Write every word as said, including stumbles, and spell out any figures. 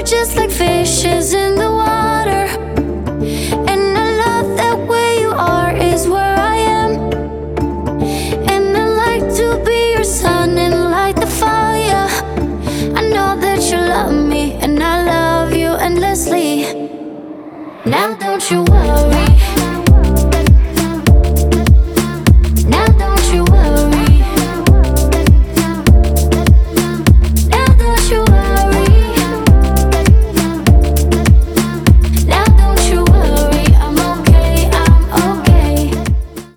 we're just like fishes in the water. And I love that where you are is where I am. And I like to be your sun and light the fire. I know that you love me and I love you endlessly. Now don't you worry.